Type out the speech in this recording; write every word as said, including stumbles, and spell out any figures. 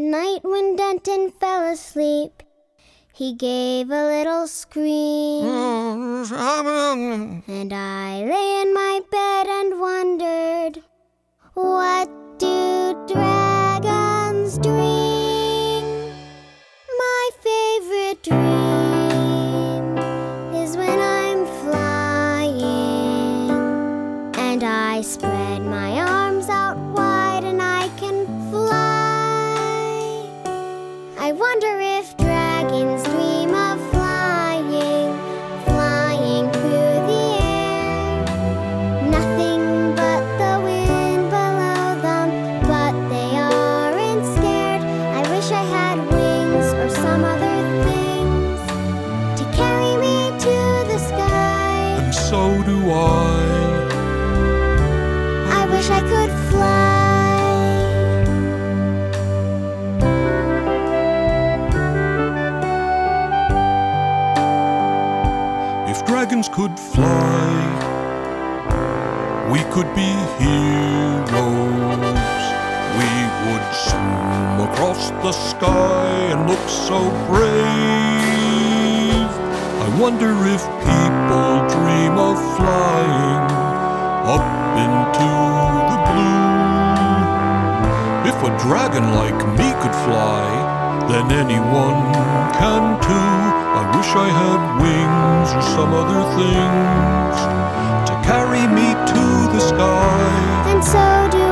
night when Denton fell asleep, he gave a little scream. And I lay in my bed and wondered, what do dragons dream? My favorite dream is when I'm flying, and I spread my arms out wide and I can fly. I wonder if dragons dream of flying, flying through the air. Nothing but the wind below them, but they aren't scared. I wish I had wings or some other things to carry me to the sky. And so do I. I wish I could fly. If dragons could fly, we could be heroes. We would swim across the sky and look so brave. I wonder if people dream of flying up into the blue. If a dragon like me could fly, then anyone can too. I wish I had wings or some other things to carry me to the sky. And so do